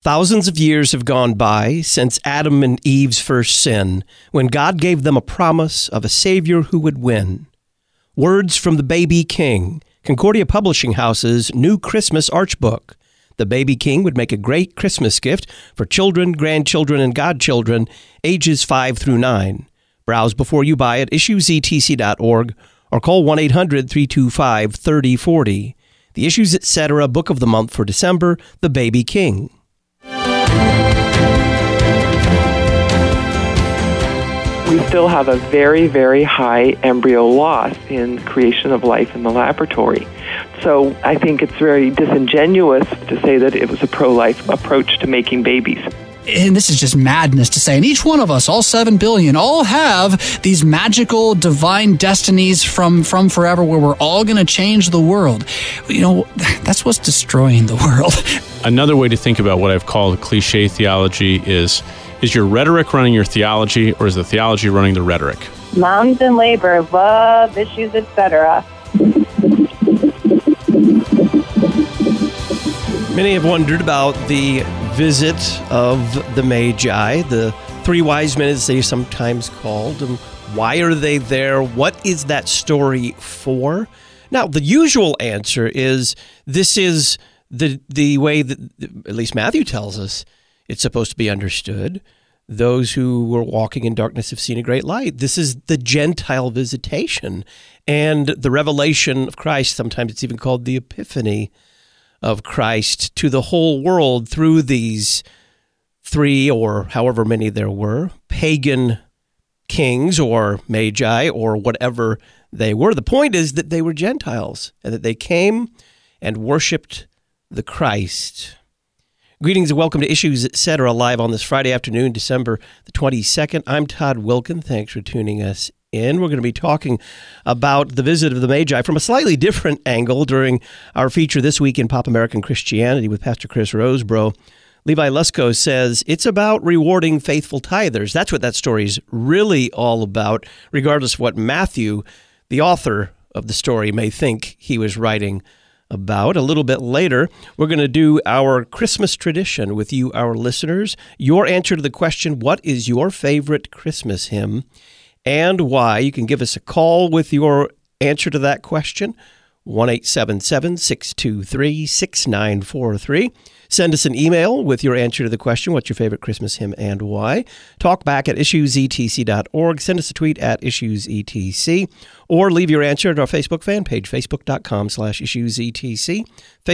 Thousands of years have gone by since Adam and Eve's first sin, when God gave them a promise of a Savior who would win. Words from the Baby King, Concordia Publishing House's new Christmas Archbook. The Baby King would make a great Christmas gift for children, grandchildren, and godchildren ages 5 through 9. Browse before you buy at issuesetc.org or call 1-800-325-3040. The Issues Etc. Book of the Month for December, The Baby King. We still have a very, very high embryo loss in creation of life in the laboratory. So I think it's very disingenuous to say that it was a pro-life approach to making babies. And this is just madness to say, and each one of us, all 7 billion, all have these magical divine destinies from forever where we're all going to change the world. You know, that's what's destroying the world. Another way to think about what I've called cliche theology is your rhetoric running your theology, or is the theology running the rhetoric? Moms in labor, love issues, etc. Many have wondered about the visit of the Magi, the three wise men as they sometimes called. And why are they there? What is that story for? Now, the usual answer is this is the way that, at least Matthew tells us, it's supposed to be understood. Those who were walking in darkness have seen a great light. This is the Gentile visitation and the revelation of Christ. Sometimes it's even called the Epiphany of Christ to the whole world through these three, or however many there were, pagan kings or magi or whatever they were. The point is that they were Gentiles and that they came and worshiped the Christ. Greetings and welcome to Issues Etc. live on this Friday afternoon, December the 22nd. I'm Todd Wilkin. Thanks for tuning us in. We're going to be talking about the visit of the Magi from a slightly different angle during our feature this week in Pop American Christianity with Pastor Chris Rosebrough. Levi Lusko says it's about rewarding faithful tithers. That's what that story's really all about, regardless of what Matthew, the author of the story, may think he was writing about. A little bit later, we're going to do our Christmas tradition with you, our listeners. Your answer to the question, what is your favorite Christmas hymn and why? You can give us a call with your answer to that question, 1-877-623-6943. Send us an email with your answer to the question, what's your favorite Christmas hymn and why? Talk back at issuesetc.org. Send us a tweet at issuesetc, or leave your answer at our Facebook fan page, facebook.com/issuesetc,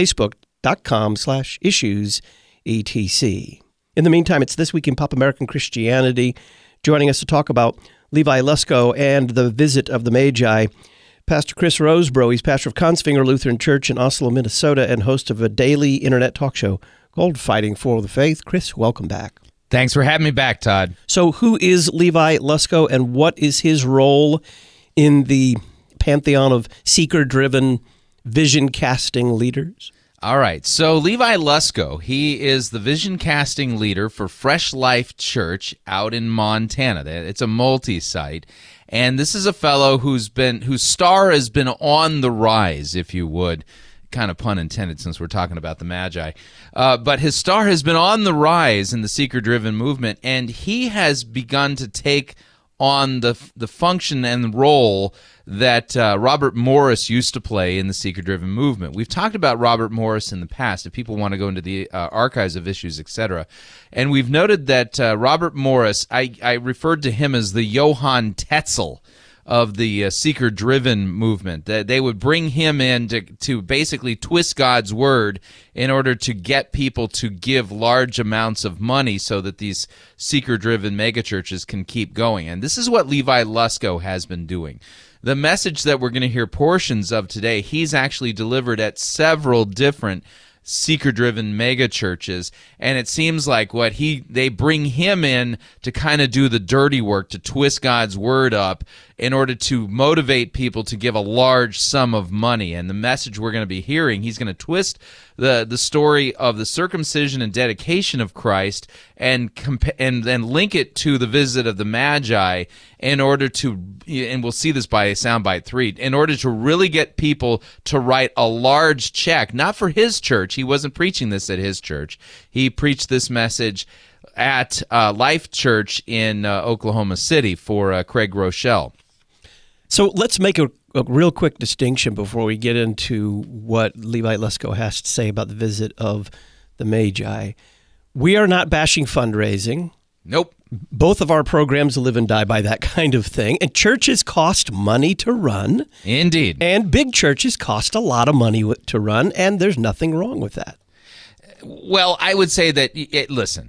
facebook.com/issuesetc. In the meantime, it's This Week in Pop American Christianity. Joining us to talk about Levi Lusko and the visit of the Magi, Pastor Chris Rosebrough. He's pastor of Kongsvinger Lutheran Church in Oslo, Minnesota, and host of a daily internet talk show called Fighting for the Faith. Chris, welcome back. Thanks for having me back, Todd. So who is Levi Lusko, and what is his role in the pantheon of seeker-driven, vision-casting leaders? All right, so Levi Lusko, he is the vision casting leader for Fresh Life Church out in Montana. It's a multi-site, and this is a fellow whose star has been on the rise, if you would, kind of pun intended since we're talking about the Magi. But his star has been on the rise in the seeker-driven movement, and he has begun to take on the function and role that Robert Morris used to play in the seeker-driven movement. We've talked about Robert Morris in the past, if people want to go into the archives of Issues, etc. And we've noted that Robert Morris, I referred to him as the Johann Tetzel of the seeker-driven movement. That they would bring him in to basically twist God's word in order to get people to give large amounts of money so that these seeker-driven megachurches can keep going. And this is what Levi Lusko has been doing. The message that we're going to hear portions of today, he's actually delivered at several different seeker-driven mega churches, and it seems like they bring him in to kind of do the dirty work, to twist God's word up in order to motivate people to give a large sum of money. And the message we're going to be hearing, he's going to twist the story of the circumcision and dedication of Christ and then link it to the visit of the Magi in order to, and we'll see this by Soundbite 3, in order to really get people to write a large check, not for his church. He wasn't preaching this at his church. He preached this message at Life Church in Oklahoma City for Craig Rochelle. So let's make a real quick distinction before we get into what Levi Lesko has to say about the visit of the Magi. We are not bashing fundraising. Nope. Both of our programs live and die by that kind of thing. And churches cost money to run. Indeed. And big churches cost a lot of money to run, and there's nothing wrong with that. Well, I would say that, listen,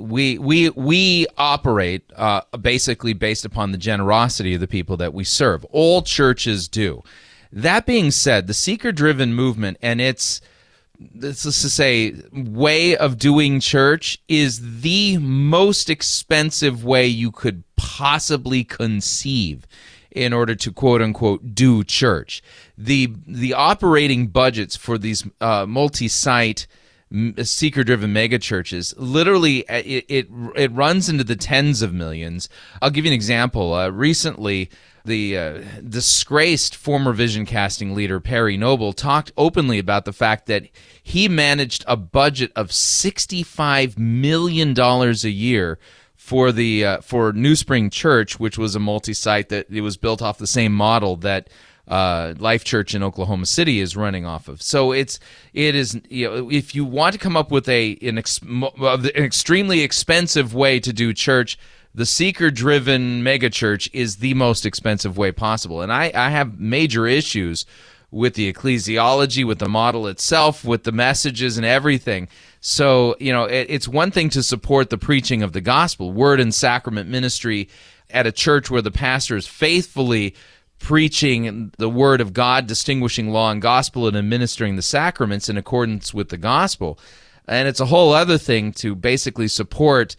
we operate basically based upon the generosity of the people that we serve. All churches do. That being said, the seeker-driven movement and its, let's just say, way of doing church is the most expensive way you could possibly conceive in order to quote-unquote do church. The operating budgets for these multi-site seeker-driven megachurches, literally, it runs into the tens of millions. I'll give you an example. Recently, the disgraced former vision casting leader Perry Noble talked openly about the fact that he managed a budget of $65 million a year for New Spring Church, which was a multi-site that it was built off the same model that Life Church in Oklahoma City is running off of. So it is if you want to come up with an extremely expensive way to do church, the seeker-driven megachurch is the most expensive way possible. And I have major issues with the ecclesiology, with the model itself, with the messages and everything. So, it's one thing to support the preaching of the gospel, word and sacrament ministry at a church where the pastor is faithfully preaching the word of God, distinguishing law and gospel, and administering the sacraments in accordance with the gospel. And it's a whole other thing to basically support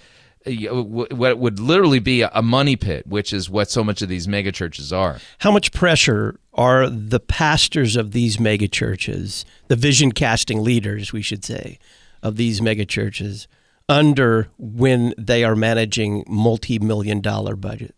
what would literally be a money pit, which is what so much of these megachurches are. How much pressure are the pastors of these megachurches, the vision casting leaders, we should say, of these megachurches, under when they are managing multi-million-dollar budgets?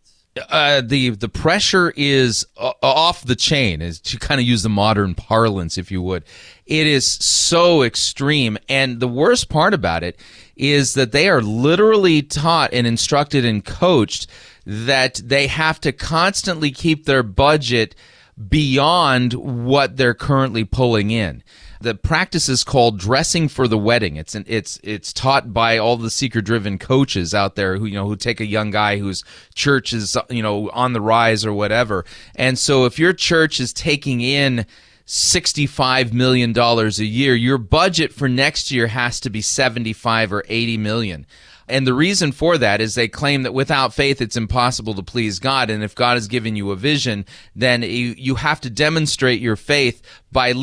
The pressure is off the chain, is to kind of use the modern parlance, if you would. It is so extreme, and the worst part about it is that they are literally taught and instructed and coached that they have to constantly keep their budget beyond what they're currently pulling in. The practice is called dressing for the wedding. It's taught by all the seeker-driven coaches out there who take a young guy whose church is on the rise or whatever. And so if your church is taking in $65 million a year, your budget for next year has to be $75 or $80 million. And the reason for that is they claim that without faith, it's impossible to please God. And if God has given you a vision, then you have to demonstrate your faith by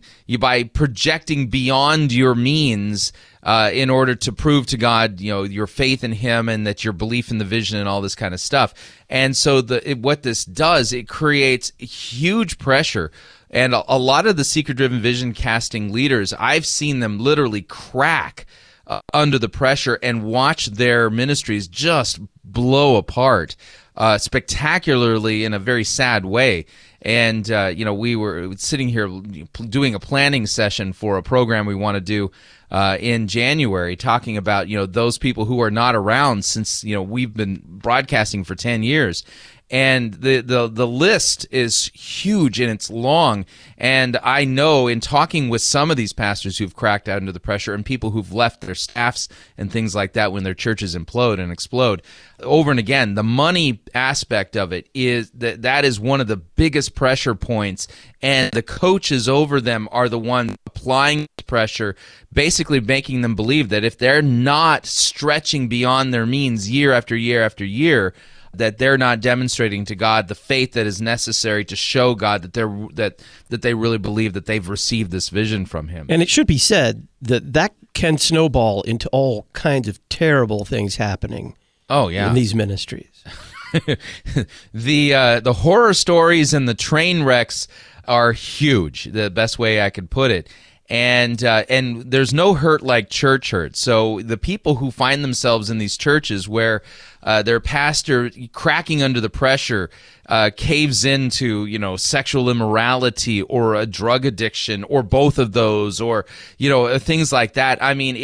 projecting beyond your means in order to prove to God, your faith in Him and that your belief in the vision and all this kind of stuff. And so what this does, it creates huge pressure. And a lot of the seeker-driven vision casting leaders, I've seen them literally crack under the pressure and watch their ministries just blow apart spectacularly in a very sad way. And, we were sitting here doing a planning session for a program we want to do in January, talking about, those people who are not around since, we've been broadcasting for 10 years. And the list is huge and it's long. And I know in talking with some of these pastors who've cracked out under the pressure and people who've left their staffs and things like that when their churches implode and explode over and again, the money aspect of it is that is one of the biggest pressure points. And the coaches over them are the ones applying pressure, basically making them believe that if they're not stretching beyond their means year after year after year, that they're not demonstrating to God the faith that is necessary to show God that they really believe that they've received this vision from Him. And it should be said that can snowball into all kinds of terrible things happening. Oh yeah, in these ministries. the horror stories and the train wrecks are huge. The best way I could put it. And there's no hurt like church hurt. So the people who find themselves in these churches where their pastor, cracking under the pressure, caves into sexual immorality or a drug addiction or both of those, or things like that. I mean,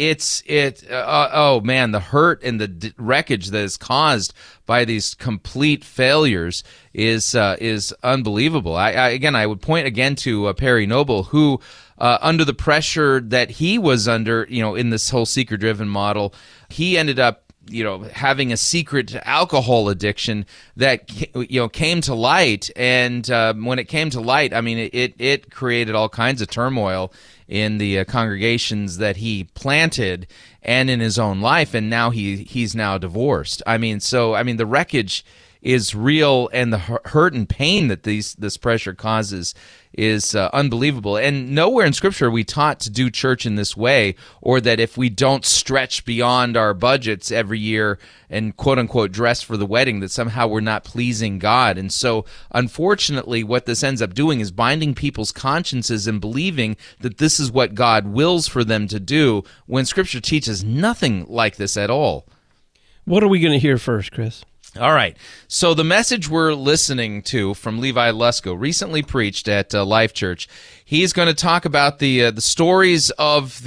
oh man, the hurt and the wreckage that is caused by these complete failures is unbelievable. I would point again to Perry Noble, who under the pressure that he was under, in this whole seeker-driven model, he ended up having a secret alcohol addiction that came to light, and when it came to light, I mean, it created all kinds of turmoil in the congregations that he planted and in his own life, and now he's now divorced. The wreckage is real, and the hurt and pain that this pressure causes is unbelievable. And nowhere in Scripture are we taught to do church in this way, or that if we don't stretch beyond our budgets every year and quote-unquote dress for the wedding, that somehow we're not pleasing God. And so, unfortunately, what this ends up doing is binding people's consciences and believing that this is what God wills for them to do, when Scripture teaches nothing like this at all. What are we going to hear first, Chris? All right. So the message we're listening to from Levi Lusko, recently preached at Life Church, he's going to talk about the stories of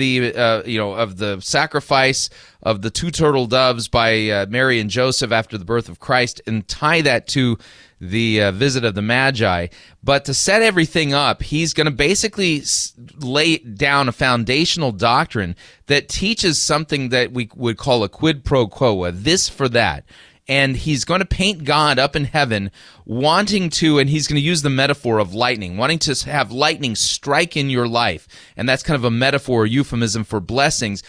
the sacrifice of the two turtle doves by Mary and Joseph after the birth of Christ, and tie that to the visit of the Magi. But to set everything up, he's going to basically lay down a foundational doctrine that teaches something that we would call a quid pro quo, a this for that. And he's going to paint God up in heaven, wanting to, and he's going to use the metaphor of lightning, wanting to have lightning strike in your life. And that's kind of a metaphor, euphemism for blessings.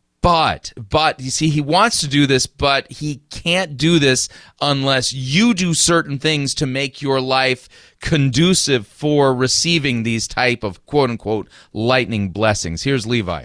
But you see, he wants to do this, but he can't do this unless you do certain things to make your life conducive for receiving these type of quote-unquote lightning blessings. Here's Levi.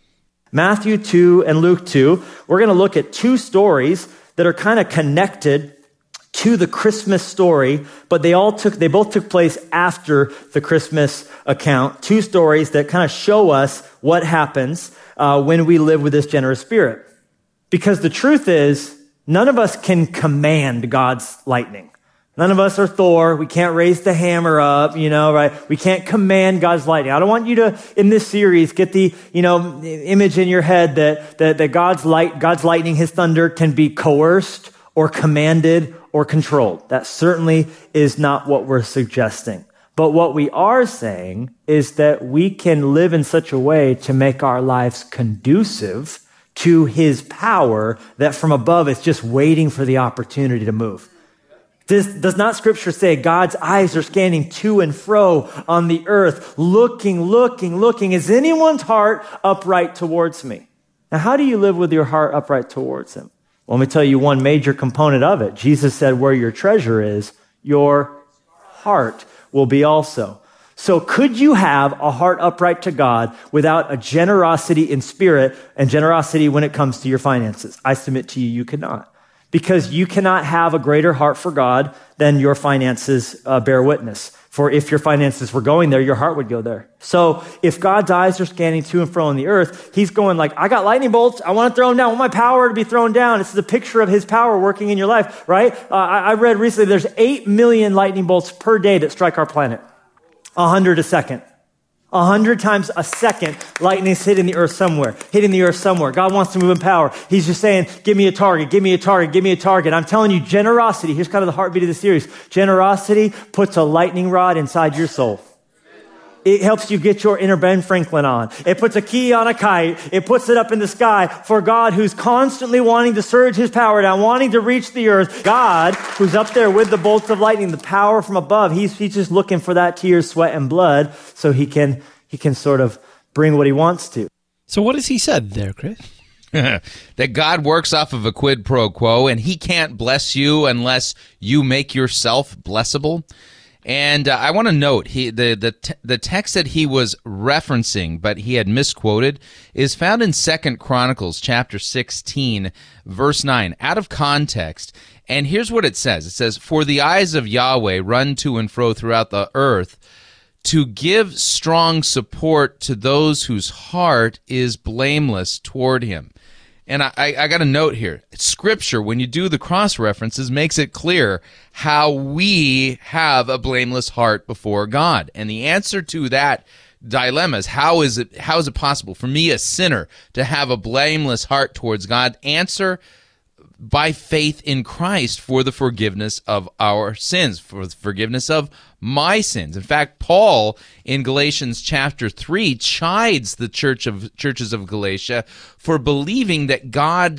Matthew 2 and Luke 2, we're going to look at two stories that are kind of connected to the Christmas story, but they both took place after the Christmas account. Two stories that kind of show us what happens when we live with this generous spirit. Because the truth is, none of us can command God's lightning. None of us are Thor. We can't raise the hammer up, right? We can't command God's lightning. I don't want you to, in this series, get the, image in your head that God's lightning, his thunder, can be coerced or commanded or controlled. That certainly is not what we're suggesting. But what we are saying is that we can live in such a way to make our lives conducive to his power that from above it's just waiting for the opportunity to move. Does not Scripture say God's eyes are scanning to and fro on the earth, looking? Is anyone's heart upright towards me? Now, how do you live with your heart upright towards him? Well, let me tell you one major component of it. Jesus said, where your treasure is, your heart will be also. So could you have a heart upright to God without a generosity in spirit and generosity when it comes to your finances? I submit to you, you cannot. Because you cannot have a greater heart for God than your finances bear witness. For if your finances were going there, your heart would go there. So if God's eyes are scanning to and fro on the earth, he's going like, I got lightning bolts. I want to throw them down. I want my power to be thrown down. It's the picture of his power working in your life, right? I read recently there's 8 million lightning bolts per day that strike our planet. 100 a second. 100 times a second, lightning's hitting the earth somewhere. God wants to move in power. He's just saying, give me a target. I'm telling you, generosity, here's kind of the heartbeat of the series. Generosity puts a lightning rod inside your soul. It helps you get your inner Ben Franklin on. It puts a key on a kite. It puts it up in the sky for God, who's constantly wanting to surge his power down, wanting to reach the earth. God, who's up there with the bolts of lightning, the power from above, he's just looking for that tears, sweat, and blood so he can sort of bring what he wants to. So what has he said there, Chris? That God works off of a quid pro quo, and he can't bless you unless you make yourself blessable. And I want to note the text that he was referencing, but he had misquoted, is found in 2 Chronicles chapter 16, verse 9, out of context. And here's what it says. It says, "For the eyes of Yahweh run to and fro throughout the earth, to give strong support to those whose heart is blameless toward him." And I got a note here. Scripture, when you do the cross references, makes it clear how we have a blameless heart before God. And the answer to that dilemma is how is it possible for me, a sinner, to have a blameless heart towards God? Answer: by faith in Christ for the forgiveness of our sins, for the forgiveness of my sins. In fact, Paul in Galatians chapter 3 chides the churches of Galatia for believing that God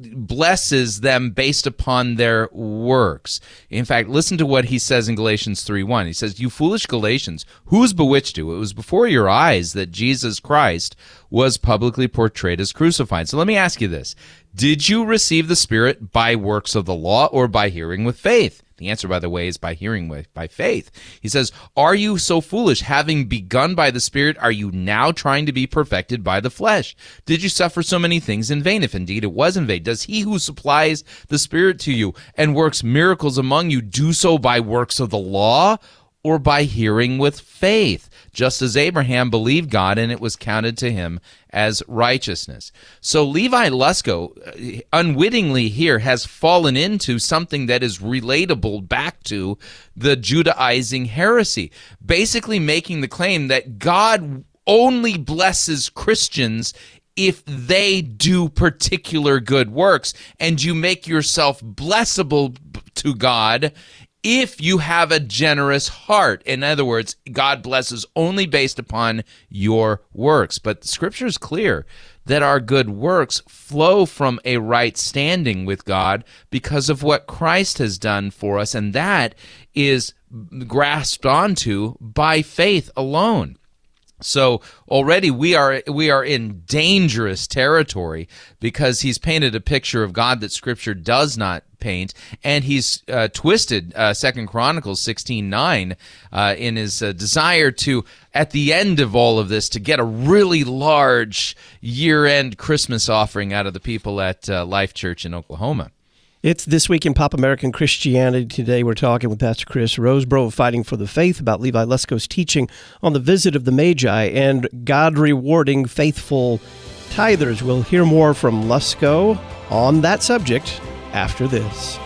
blesses them based upon their works. In fact, listen to what he says in Galatians 3:1. He says, "You foolish Galatians, who's bewitched you? It was before your eyes that Jesus Christ was publicly portrayed as crucified." So let me ask you this. Did you receive the Spirit by works of the law or by hearing with faith? The answer, by the way, is by hearing by faith. He says, "Are you so foolish? Having begun by the Spirit, are you now trying to be perfected by the flesh? Did you suffer so many things in vain? If indeed it was in vain, does he who supplies the Spirit to you and works miracles among you do so by works of the law or by hearing with faith? Just as Abraham believed God, and it was counted to him as righteousness." So Levi Lusko, unwittingly here, has fallen into something that is relatable back to the Judaizing heresy, basically making the claim that God only blesses Christians if they do particular good works, and you make yourself blessable to God if you have a generous heart. In other words, God blesses only based upon your works. But the Scripture is clear that our good works flow from a right standing with God because of what Christ has done for us, and that is grasped onto by faith alone. So already we are in dangerous territory because he's painted a picture of God that Scripture does not paint, and he's twisted 2 Chronicles 16:9 in his desire to, at the end of all of this, to get a really large year-end Christmas offering out of the people at Life Church in Oklahoma. It's This Week in Pop American Christianity. Today we're talking with Pastor Chris Rosebrough of Fighting for the Faith about Levi Lusko's teaching on the visit of the Magi and God rewarding faithful tithers. We'll hear more from Lusko on that subject after this.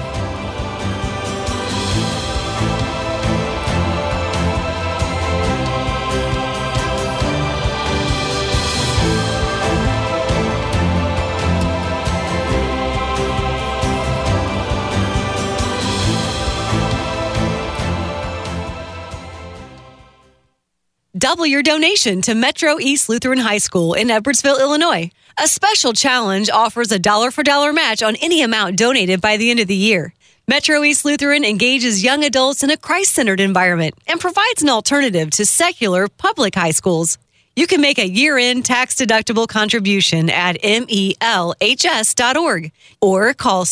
Double your donation to Metro East Lutheran High School in Edwardsville, Illinois. A special challenge offers a dollar-for-dollar match on any amount donated by the end of the year. Metro East Lutheran engages young adults in a Christ-centered environment and provides an alternative to secular public high schools. You can make a year-end tax-deductible contribution at melhs.org or call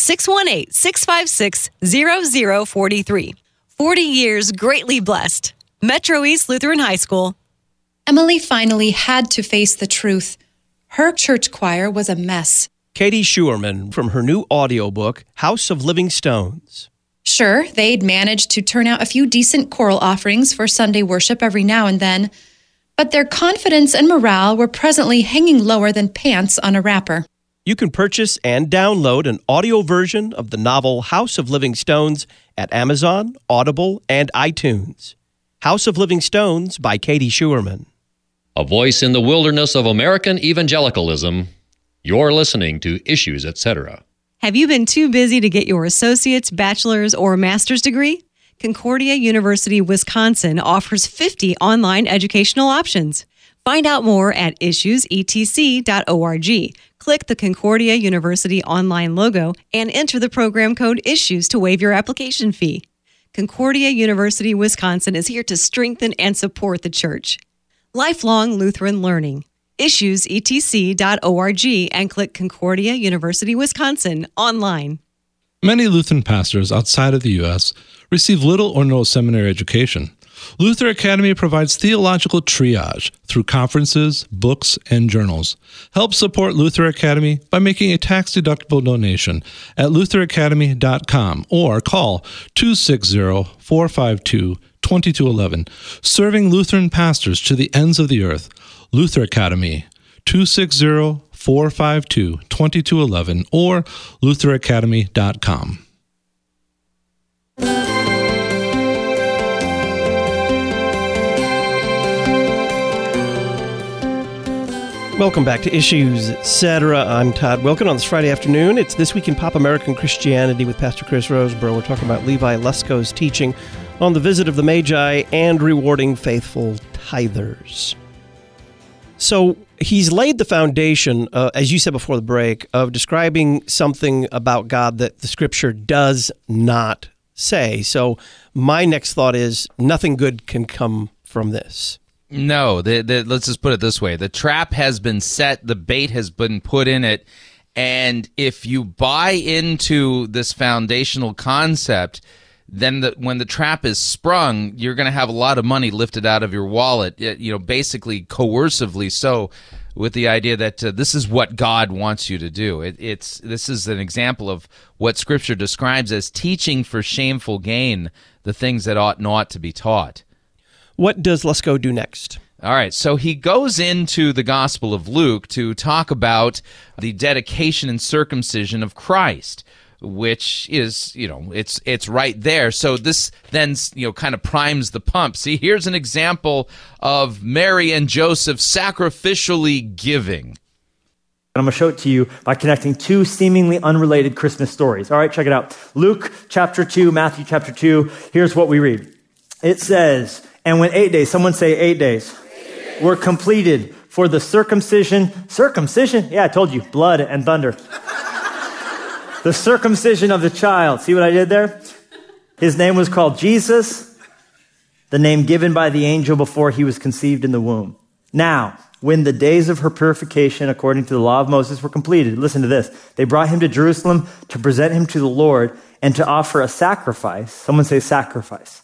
618-656-0043. 40 years greatly blessed. Metro East Lutheran High School. Emily finally had to face the truth. Her church choir was a mess. Katie Schuerman from her new audiobook, House of Living Stones. Sure, they'd managed to turn out a few decent choral offerings for Sunday worship every now and then, but their confidence and morale were presently hanging lower than pants on a wrapper. You can purchase and download an audio version of the novel House of Living Stones at Amazon, Audible, and iTunes. House of Living Stones by Katie Schuerman. A voice in the wilderness of American evangelicalism. You're listening to Issues, Etc. Have you been too busy to get your associate's, bachelor's, or master's degree? Concordia University, Wisconsin offers 50 online educational options. Find out more at issuesetc.org. Click the Concordia University online logo and enter the program code ISSUES to waive your application fee. Concordia University, Wisconsin is here to strengthen and support the church. Lifelong Lutheran Learning. Issuesetc.org and click Concordia University, Wisconsin online. Many Lutheran pastors outside of the U.S. receive little or no seminary education. Luther Academy provides theological triage through conferences, books, and journals. Help support Luther Academy by making a tax-deductible donation at lutheracademy.com or call 260-452-2211. Serving Lutheran pastors to the ends of the earth. Luther Academy, 260-452-2211 or lutheracademy.com. Welcome back to Issues, Etc. I'm Todd Wilken on this Friday afternoon. It's This Week in Pop American Christianity with Pastor Chris Roseborough. We're talking about Levi Lusko's teaching on the visit of the Magi and rewarding faithful tithers. So he's laid the foundation, as you said before the break, of describing something about God that the Scripture does not say. So my next thought is nothing good can come from this. No, let's just put it this way. The trap has been set, the bait has been put in it, and if you buy into this foundational concept, then when the trap is sprung, you're going to have a lot of money lifted out of your wallet, basically coercively so, with the idea that this is what God wants you to do. This is an example of what Scripture describes as teaching for shameful gain, the things that ought not to be taught. What does Lusko do next? All right, so he goes into the Gospel of Luke to talk about the dedication and circumcision of Christ, which is, it's right there. So this then, kind of primes the pump. See, here's an example of Mary and Joseph sacrificially giving. I'm going to show it to you by connecting two seemingly unrelated Christmas stories. All right, check it out. Luke chapter 2, Matthew chapter 2. Here's what we read. It says, and when 8 days, someone say 8 days, were completed for the circumcision. Circumcision? Yeah, I told you, blood and thunder. The circumcision of the child. See what I did there? His name was called Jesus, the name given by the angel before he was conceived in the womb. Now, when the days of her purification, according to the law of Moses, were completed, listen to this. They brought him to Jerusalem to present him to the Lord and to offer a sacrifice. Someone say sacrifice.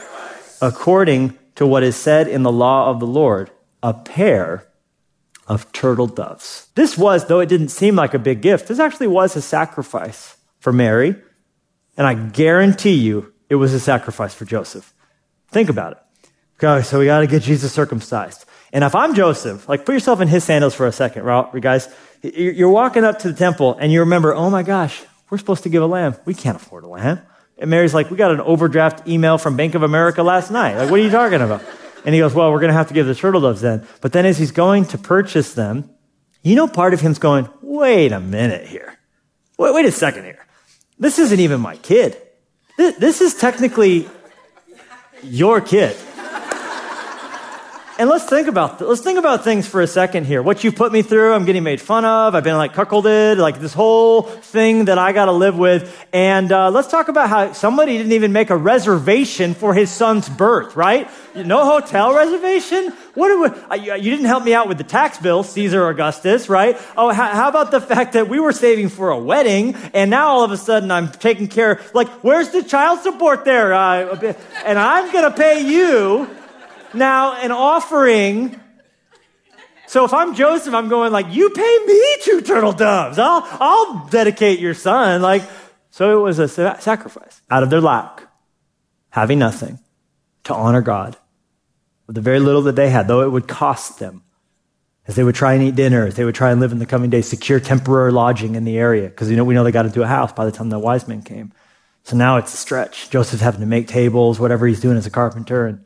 According to what is said in the law of the Lord, a pair of turtle doves. This was, though it didn't seem like a big gift, this actually was a sacrifice for Mary, and I guarantee you it was a sacrifice for Joseph. Think about it. Okay, so we got to get Jesus circumcised. And if I'm Joseph, put yourself in his sandals for a second, right, guys? You're walking up to the temple, and you remember, oh my gosh, we're supposed to give a lamb. We can't afford a lamb. And Mary's like, we got an overdraft email from Bank of America last night. What are you talking about? And he goes, well, we're going to have to give the turtle doves then. But then as he's going to purchase them, part of him's going, wait a minute here. Wait a second here. This isn't even my kid. This is technically your kid. And let's think about things for a second here. What you put me through, I'm getting made fun of. I've been cuckolded, this whole thing that I got to live with. And let's talk about how somebody didn't even make a reservation for his son's birth, right? No hotel reservation? You didn't help me out with the tax bill, Caesar Augustus, right? Oh, how about the fact that we were saving for a wedding, and now all of a sudden I'm taking care, where's the child support there? And I'm going to pay you now an offering. So if I'm Joseph, I'm going you pay me 2 turtle doves. I'll dedicate your son. So it was a sacrifice out of their lack, having nothing, to honor God with the very little that they had, though it would cost them, as they would try and eat dinner, as they would try and live in the coming days, secure temporary lodging in the area, because we know they got into a house by the time the wise men came. So now it's a stretch. Joseph's having to make tables, whatever he's doing as a carpenter,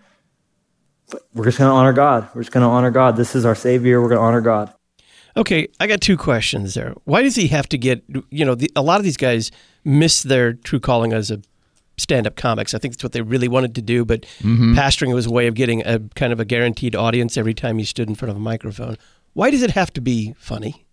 but we're just going to honor God. We're just going to honor God. This is our Savior. We're going to honor God. Okay, I got 2 questions there. Why does he have to get, a lot of these guys miss their true calling as a stand-up comics. I think that's what they really wanted to do, but pastoring was a way of getting a kind of a guaranteed audience every time you stood in front of a microphone. Why does it have to be funny?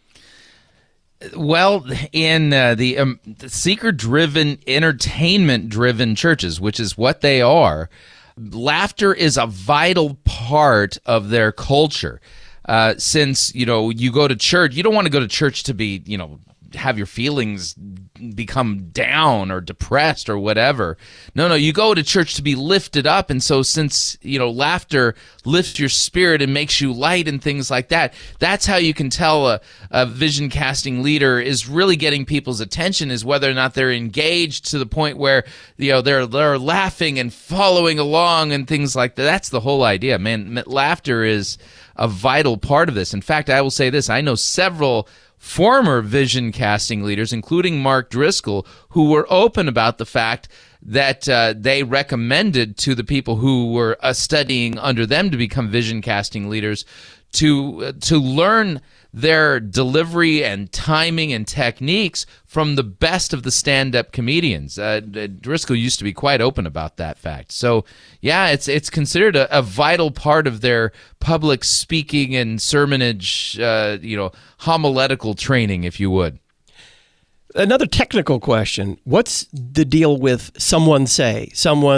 Well, in the seeker-driven, entertainment-driven churches, which is what they are, laughter is a vital part of their culture. Since, you go to church, you don't want to go to church to be, have your feelings become down or depressed or whatever. No, you go to church to be lifted up. And so since, laughter lifts your spirit and makes you light and things like that, that's how you can tell a vision casting leader is really getting people's attention, is whether or not they're engaged to the point where, they're laughing and following along and things like that. That's the whole idea, man. Laughter is a vital part of this. In fact, I will say this. I know several former vision casting leaders, including Mark Driscoll, who were open about the fact that they recommended to the people who were studying under them to become vision casting leaders to learn their delivery and timing and techniques from the best of the stand-up comedians. Driscoll used to be quite open about that fact. So, yeah, it's considered a vital part of their public speaking and sermonage, homiletical training, if you would. Another technical question. What's the deal with someone say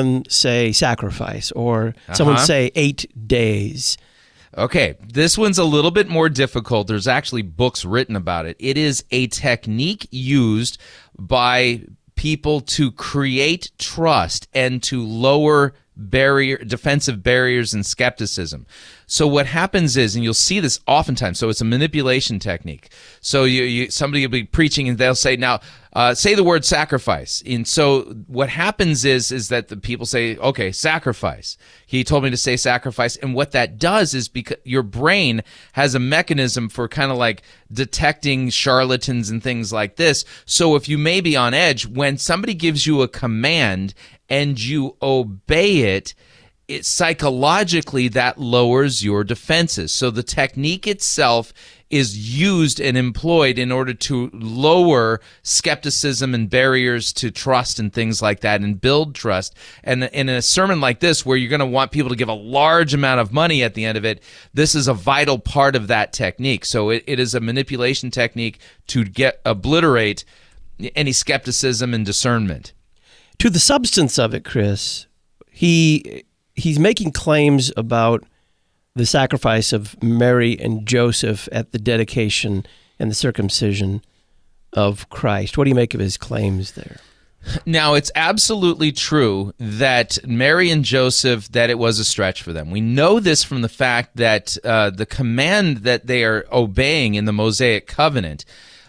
sacrifice, or someone say 8 days? Okay, this one's a little bit more difficult. There's actually books written about it. It is a technique used by people to create trust and to lower defensive barriers and skepticism. So what happens is, and you'll see this oftentimes, so it's a manipulation technique. So somebody will be preaching and they'll say, now, say the word sacrifice. And so what happens is that the people say, okay, sacrifice. He told me to say sacrifice. And what that does is, because your brain has a mechanism for kind of like detecting charlatans and things like this. So if you may be on edge, when somebody gives you a command and you obey it, psychologically that lowers your defenses. So the technique itself is used and employed in order to lower skepticism and barriers to trust and things like that, and build trust. And in a sermon like this, where you're going to want people to give a large amount of money at the end of it, this is a vital part of that technique. So it is a manipulation technique to obliterate any skepticism and discernment. To the substance of it, Chris, he's making claims about the sacrifice of Mary and Joseph at the dedication and the circumcision of Christ. What do you make of his claims there? Now, it's absolutely true that Mary and Joseph, that it was a stretch for them. We know this from the fact that the command that they are obeying in the Mosaic covenant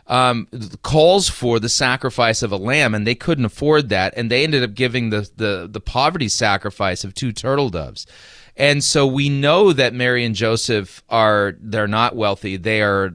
calls for the sacrifice of a lamb, and they couldn't afford that, and they ended up giving the poverty sacrifice of 2 turtle doves. And so we know that Mary and Joseph they're not wealthy. They are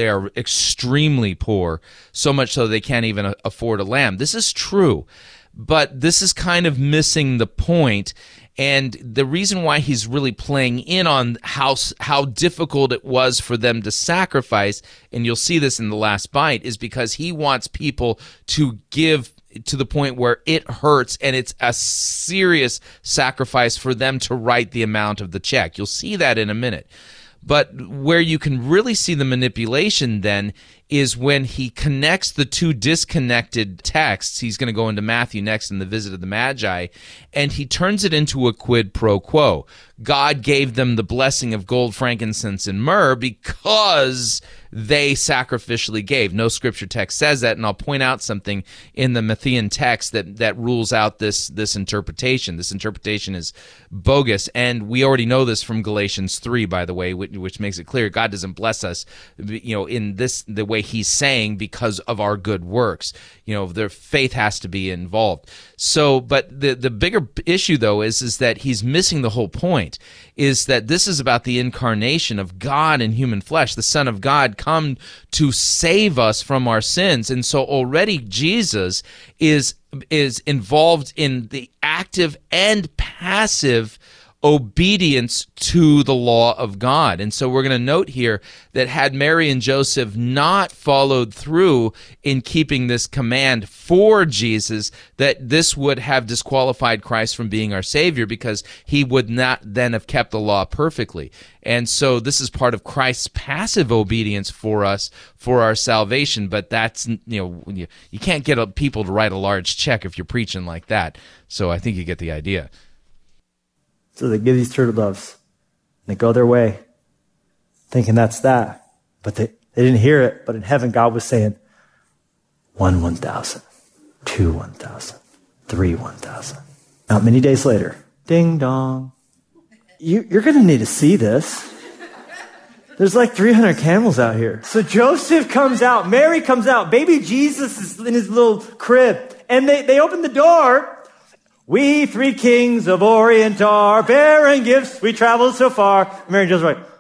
extremely poor, so much so they can't even afford a lamb. This is true, but this is kind of missing the point. And the reason why he's really playing in on how difficult it was for them to sacrifice, and you'll see this in the last bite, is because he wants people to give to the point where it hurts, and it's a serious sacrifice for them to write the amount of the check. You'll see that in a minute. But where you can really see the manipulation then is when he connects the 2 disconnected texts. He's going to go into Matthew next in the visit of the Magi, and he turns it into a quid pro quo. God gave them the blessing of gold, frankincense, and myrrh because they sacrificially gave. No scripture text says that, and I'll point out something in the Matthean text that rules out this interpretation. This interpretation is bogus, and we already know this from Galatians 3, by the way, which makes it clear God doesn't bless us, in the way he's saying because of our good works. Their faith has to be involved. So, but the bigger issue, though, is that he's missing the whole point, is that this is about the incarnation of God in human flesh, the Son of God come to save us from our sins. And so already Jesus is involved in the active and passive obedience to the law of God. And so we're going to note here that had Mary and Joseph not followed through in keeping this command for Jesus, that this would have disqualified Christ from being our Savior, because he would not then have kept the law perfectly. And so this is part of Christ's passive obedience for us, for our salvation. But that's, you can't get people to write a large check if you're preaching like that. So I think you get the idea. So they give these turtle doves, and they go their way, thinking that's that. But they didn't hear it. But in heaven, God was saying, 1 1,000, 2 1,000, 3 1,000. Not many days later, ding dong. You're going to need to see this. There's like 300 camels out here. So Joseph comes out, Mary comes out, baby Jesus is in his little crib, and they open the door. We 3 kings of Orient are bearing gifts. We traveled so far. Mary and Joseph are like,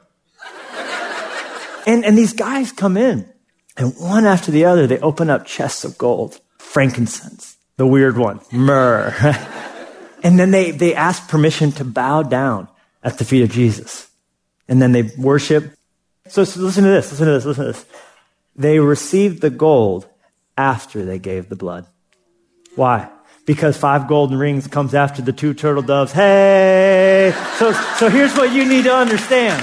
and these guys come in, and one after the other, they open up chests of gold, frankincense, the weird one, myrrh. And then they ask permission to bow down at the feet of Jesus. And then they worship. So listen to this. They received the gold after they gave the blood. Why? Because 5 golden rings comes after the 2 turtle doves. Hey! So here's what you need to understand.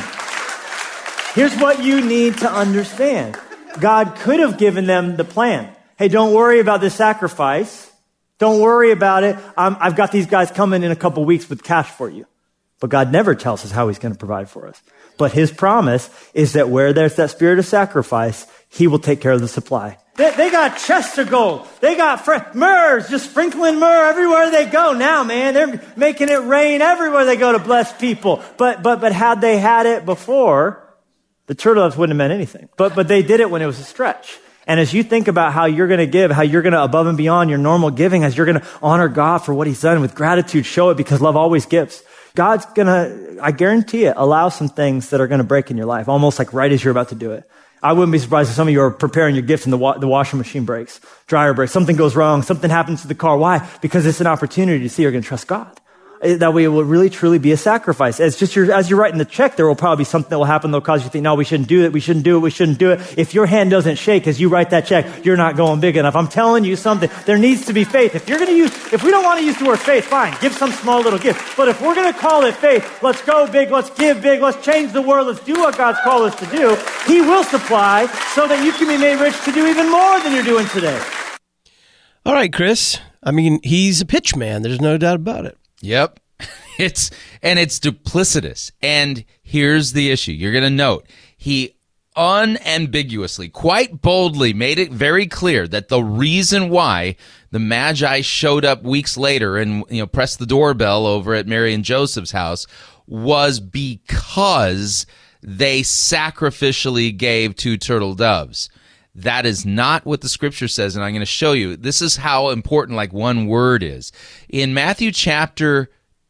God could have given them the plan. Hey, don't worry about this sacrifice. Don't worry about it. I've got these guys coming in a couple weeks with cash for you. But God never tells us how he's going to provide for us. But his promise is that where there's that spirit of sacrifice, he will take care of the supply. They got chests of gold. They got myrrhs, just sprinkling myrrh everywhere they go now, man. They're making it rain everywhere they go to bless people. But had they had it before, the turtle doves wouldn't have meant anything. But they did it when it was a stretch. And as you think about how you're going to give, how you're going to above and beyond your normal giving, as you're going to honor God for what he's done with gratitude, show it because love always gives. God's going to, I guarantee it, allow some things that are going to break in your life, almost like right as you're about to do it. I wouldn't be surprised if some of you are preparing your gifts and the washing machine breaks, dryer breaks, something goes wrong, something happens to the car. Why? Because it's an opportunity to see you're going to trust God. That way it will really, truly be a sacrifice. As you're writing the check, there will probably be something that will happen that will cause you to think, no, we shouldn't do it, we shouldn't do it. If your hand doesn't shake as you write that check, you're not going big enough. I'm telling you something. There needs to be faith. If we don't want to use the word faith, fine, give some small little gift. But if we're going to call it faith, let's go big, let's give big, let's change the world, let's do what God's called us to do. He will supply so that you can be made rich to do even more than you're doing today. All right, Chris. I mean, he's a pitch man. There's no doubt about it. Yep. It's duplicitous. And here's the issue. You're going to note he unambiguously, quite boldly made it very clear that the reason why the Magi showed up weeks later and pressed the doorbell over at Mary and Joseph's house was because they sacrificially gave 2 turtle doves. That is not what the scripture says, and I'm going to show you. This is how important like one word is. In Matthew chapter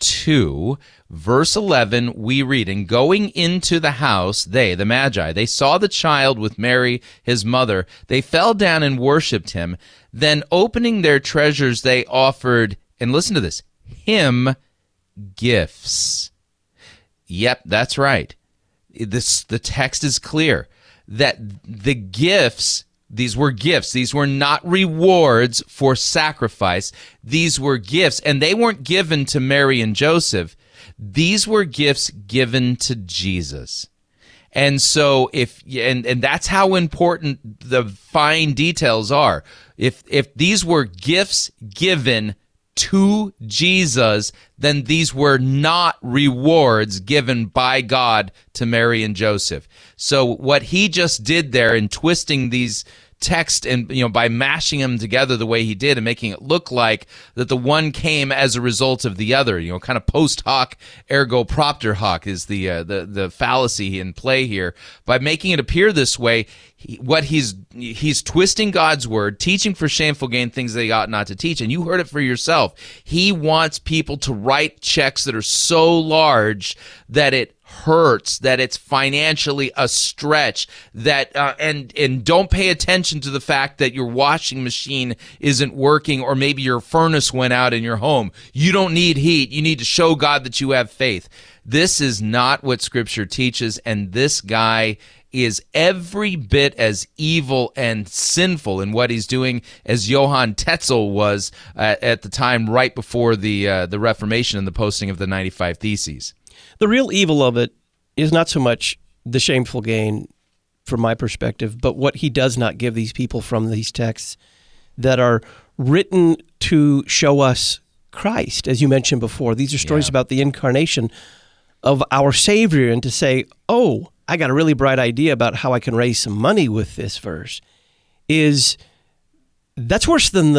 2, verse 11, we read, "And going into the house, they, the Magi, they saw the child with Mary, his mother. They fell down and worshipped him. Then opening their treasures, they offered," and listen to this, "him gifts." Yep, that's right. The text is clear that the gifts, these were gifts. These were not rewards for sacrifice. These were gifts, and they weren't given to Mary and Joseph. These were gifts given to Jesus. And so and that's how important the fine details are. If these were gifts given to Jesus, then these were not rewards given by God to Mary and Joseph. So what he just did there in twisting these text and by mashing them together the way he did and making it look like that the one came as a result of the other, kind of post hoc ergo propter hoc is the fallacy in play here. By making it appear this way, he's twisting God's word, teaching for shameful gain things they ought not to teach. And you heard it for yourself. He wants people to write checks that are so large that it hurts, that it's financially a stretch, that and don't pay attention to the fact that your washing machine isn't working or maybe your furnace went out in your home. You don't need heat. You need to show God that you have faith. This is not what Scripture teaches, and this guy is every bit as evil and sinful in what he's doing as Johann Tetzel was at the time right before the Reformation and the posting of the 95 Theses. The real evil of it is not so much the shameful gain from my perspective, but what he does not give these people from these texts that are written to show us Christ, as you mentioned before. These are stories about the incarnation of our Savior, and to say, oh, I got a really bright idea about how I can raise some money with this verse is That's worse than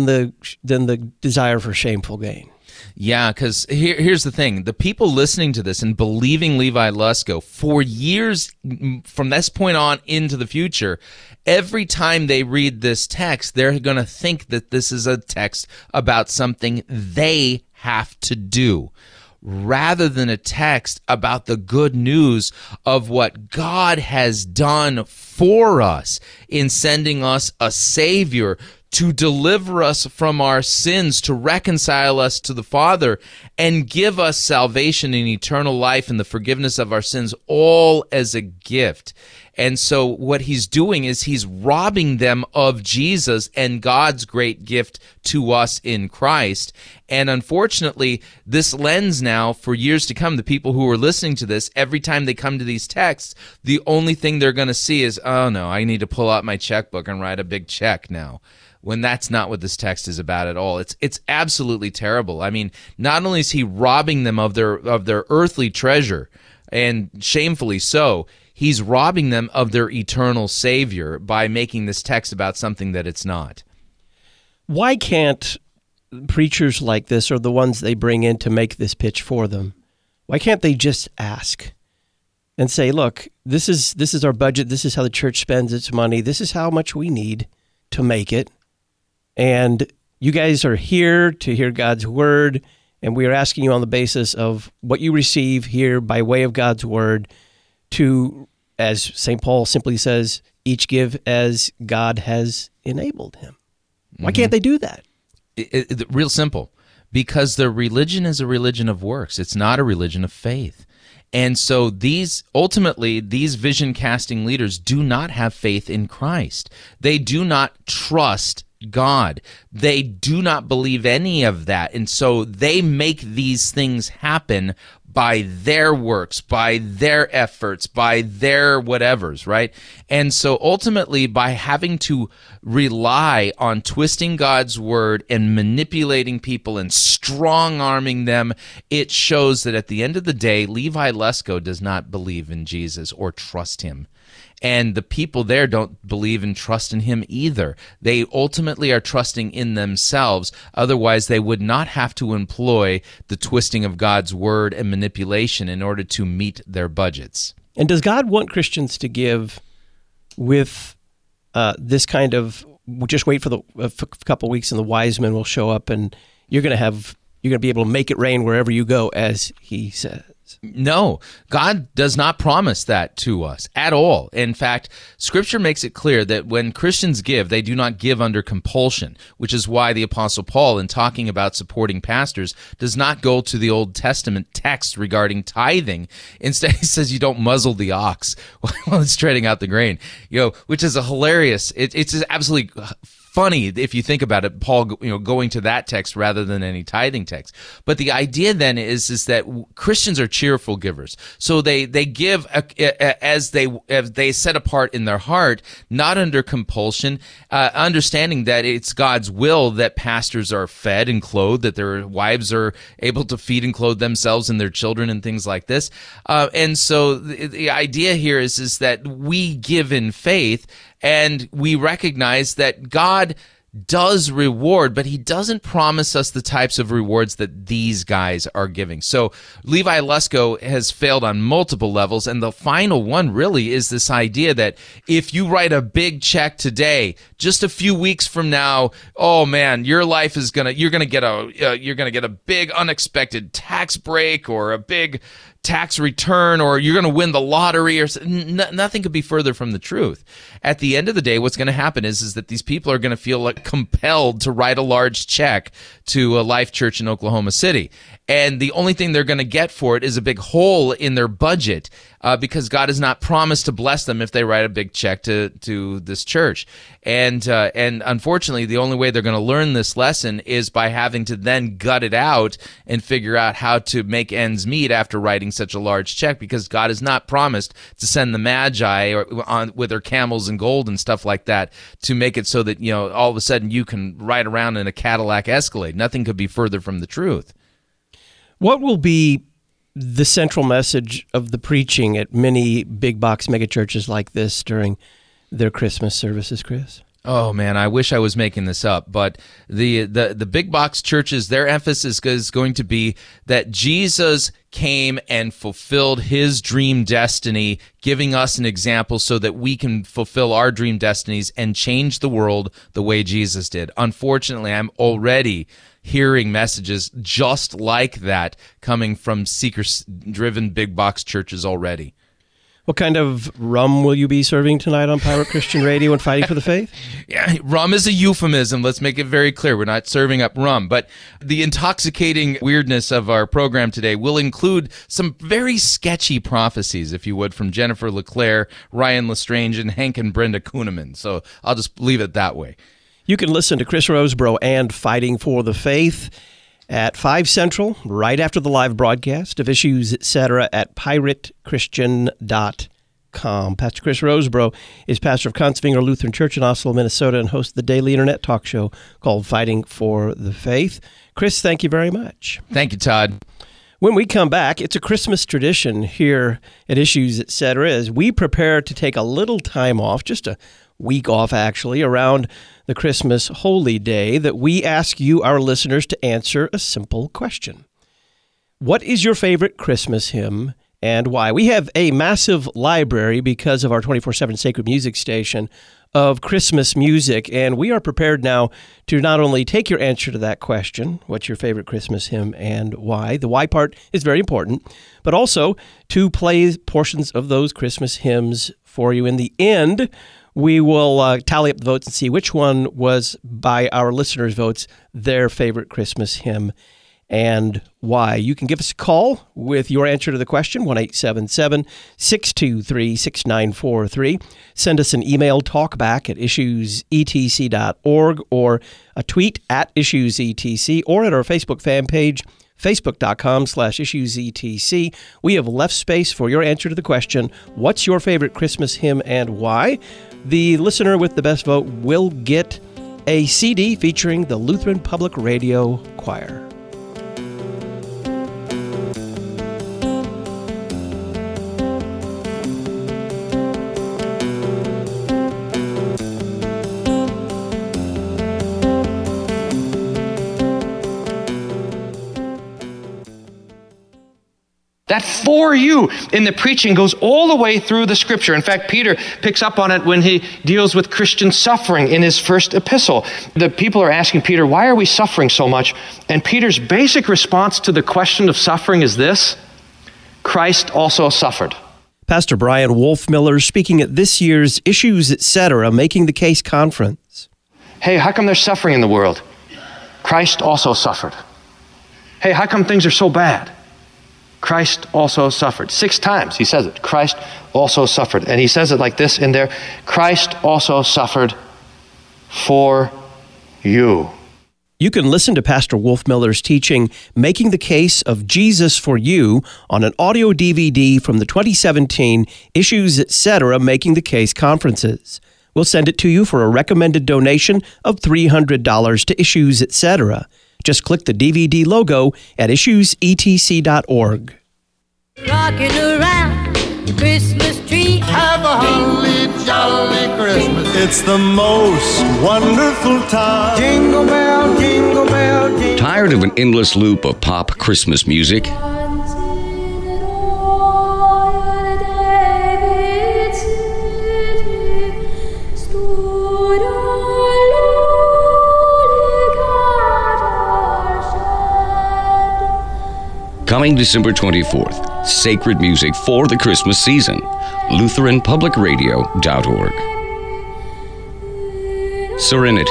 the desire for shameful gain. Yeah, because here's the thing. The people listening to this and believing Levi Lusko for years from this point on into the future, every time they read this text, they're going to think that this is a text about something they have to do, rather than a text about the good news of what God has done for us in sending us a Savior to deliver us from our sins, to reconcile us to the Father, and give us salvation and eternal life and the forgiveness of our sins, all as a gift. And so what he's doing is he's robbing them of Jesus and God's great gift to us in Christ. And unfortunately, this lens now, for years to come, the people who are listening to this, every time they come to these texts, the only thing they're going to see is, oh no, I need to pull out my checkbook and write a big check now. When that's not what this text is about at all. It's absolutely terrible. I mean, not only is he robbing them of their earthly treasure, and shamefully so, he's robbing them of their eternal Savior by making this text about something that it's not. Why can't preachers like this, or the ones they bring in to make this pitch for them, why can't they just ask and say, look, this is our budget, this is how the church spends its money, this is how much we need to make it, and you guys are here to hear God's word, and we are asking you on the basis of what you receive here by way of God's word to, as St. Paul simply says, each give as God has enabled him. Why can't they do that? Real simple. Because their religion is a religion of works. It's not a religion of faith. And so these vision casting leaders do not have faith in Christ. They do not trust God. They do not believe any of that. And so they make these things happen by their works, by their efforts, by their whatevers, right? And so ultimately, by having to rely on twisting God's word and manipulating people and strong-arming them, it shows that at the end of the day, Levi Lusko does not believe in Jesus or trust him. And the people there don't believe and trust in him either. They ultimately are trusting in themselves. Otherwise, they would not have to employ the twisting of God's word and manipulation in order to meet their budgets. And does God want Christians to give with this kind of, just wait for a couple of weeks and the wise men will show up and you're going to be able to make it rain wherever you go, as he says? No, God does not promise that to us at all. In fact, Scripture makes it clear that when Christians give, they do not give under compulsion, which is why the Apostle Paul, in talking about supporting pastors, does not go to the Old Testament text regarding tithing. Instead, he says you don't muzzle the ox while it's treading out the grain, which is a hilarious, it's absolutely funny if you think about it, Paul going to that text rather than any tithing text. But the idea then is that Christians are cheerful givers. So they give as they set apart in their heart, not under compulsion, understanding that it's God's will that pastors are fed and clothed, that their wives are able to feed and clothe themselves and their children and things like this. And so the idea here is that we give in faith, and we recognize that God does reward, but he doesn't promise us the types of rewards that these guys are giving. So Levi Lusko has failed on multiple levels, and the final one really is this idea that if you write a big check today, just a few weeks from now, oh man, your life is you're gonna get a big unexpected tax break or a big tax return, or you're going to win the lottery, or nothing could be further from the truth. At the end of the day, what's going to happen is that these people are going to feel compelled to write a large check to a Life Church in Oklahoma City. And the only thing they're going to get for it is a big hole in their budget, because God has not promised to bless them if they write a big check to this church. And unfortunately, the only way they're going to learn this lesson is by having to then gut it out and figure out how to make ends meet after writing such a large check, because God has not promised to send the Magi with their camels and gold and stuff like that to make it so that all of a sudden you can ride around in a Cadillac Escalade. Nothing could be further from the truth. What will be the central message of the preaching at many big box megachurches like this during their Christmas services, Chris? Oh man, I wish I was making this up, but the big box churches, their emphasis is going to be that Jesus came and fulfilled his dream destiny, giving us an example so that we can fulfill our dream destinies and change the world the way Jesus did. Unfortunately, I'm already hearing messages just like that coming from seeker-driven big box churches already. What kind of rum will you be serving tonight on Pirate Christian Radio and Fighting for the Faith? Yeah, rum is a euphemism. Let's make it very clear. We're not serving up rum. But the intoxicating weirdness of our program today will include some very sketchy prophecies, if you would, from Jennifer LeClaire, Ryan Lestrange, and Hank and Brenda Kuhneman. So I'll just leave it that way. You can listen to Chris Rosebrough and Fighting for the Faith at 5 Central, right after the live broadcast of Issues, Etc. at piratechristian.com. Pastor Chris Rosebrough is pastor of Kongsvinger Lutheran Church in Oslo, Minnesota, and hosts the daily internet talk show called Fighting for the Faith. Chris, thank you very much. Thank you, Todd. When we come back, it's a Christmas tradition here at Issues, Etc. as we prepare to take a little time off, just a week off actually, around the Christmas Holy Day, that we ask you, our listeners, to answer a simple question. What is your favorite Christmas hymn and why? We have a massive library because of our 24/7 Sacred Music Station of Christmas music, and we are prepared now to not only take your answer to that question, what's your favorite Christmas hymn and why? The why part is very important, but also to play portions of those Christmas hymns for you. In the end, we will tally up the votes and see which one was, by our listeners' votes, their favorite Christmas hymn and why. You can give us a call with your answer to the question, 1-877-623-6943. Send us an email, talkback@issuesetc.org, or a tweet at issuesetc, or at our Facebook fan page, facebook.com/issuesetc. We have left space for your answer to the question, what's your favorite Christmas hymn and why? The listener with the best vote will get a CD featuring the Lutheran Public Radio Choir. That for you in the preaching goes all the way through the scripture. In fact, Peter picks up on it when he deals with Christian suffering in his first epistle. The people are asking Peter, why are we suffering so much? And Peter's basic response to the question of suffering is this: Christ also suffered. Pastor Brian Wolfmiller speaking at this year's Issues, Etc. Making the Case conference. Hey, how come there's suffering in the world? Christ also suffered. Hey, how come things are so bad? Christ also suffered. 6 times he says it. Christ also suffered. And he says it like this in there: Christ also suffered for you. You can listen to Pastor Wolfmiller's teaching, Making the Case of Jesus for You, on an audio DVD from the 2017 Issues, Etc. Making the Case conferences. We'll send it to you for a recommended donation of $300 to Issues, Etc. Just click the DVD logo at issuesetc.org. Rocking around the Christmas tree. Have a holly jolly Christmas. It's the most wonderful time. Jingle bell, jingle bell, jingle. Tired of an endless loop of pop Christmas music? Coming December 24th, sacred music for the Christmas season. LutheranPublicRadio.org. Serenity.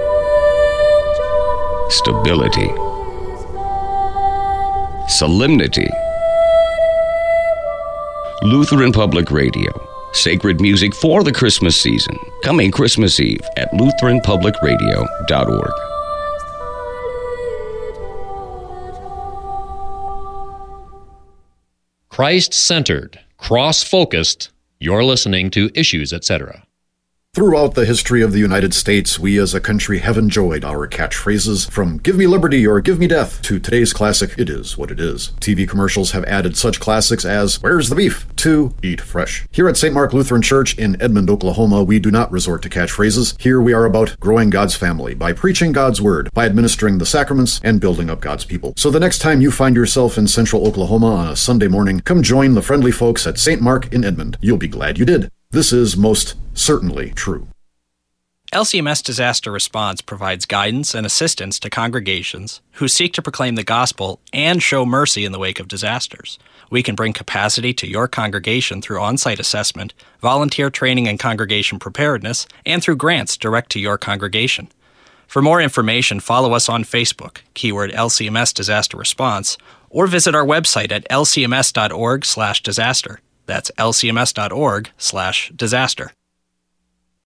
Stability. Solemnity. Lutheran Public Radio. Sacred music for the Christmas season. Coming Christmas Eve at LutheranPublicRadio.org. Christ-centered, cross-focused, you're listening to Issues, Etc. Throughout the history of the United States, we as a country have enjoyed our catchphrases, from "Give me liberty" or "Give me death" to today's classic, "It is what it is." TV commercials have added such classics as "Where's the beef?" to "Eat fresh." Here at St. Mark Lutheran Church in Edmond, Oklahoma, we do not resort to catchphrases. Here we are about growing God's family by preaching God's word, by administering the sacraments, and building up God's people. So the next time you find yourself in central Oklahoma on a Sunday morning, come join the friendly folks at St. Mark in Edmond. You'll be glad you did. This is most certainly true. LCMS Disaster Response provides guidance and assistance to congregations who seek to proclaim the gospel and show mercy in the wake of disasters. We can bring capacity to your congregation through on-site assessment, volunteer training and congregation preparedness, and through grants direct to your congregation. For more information, follow us on Facebook, keyword LCMS Disaster Response, or visit our website at lcms.org/disaster. That's lcms.org/disaster.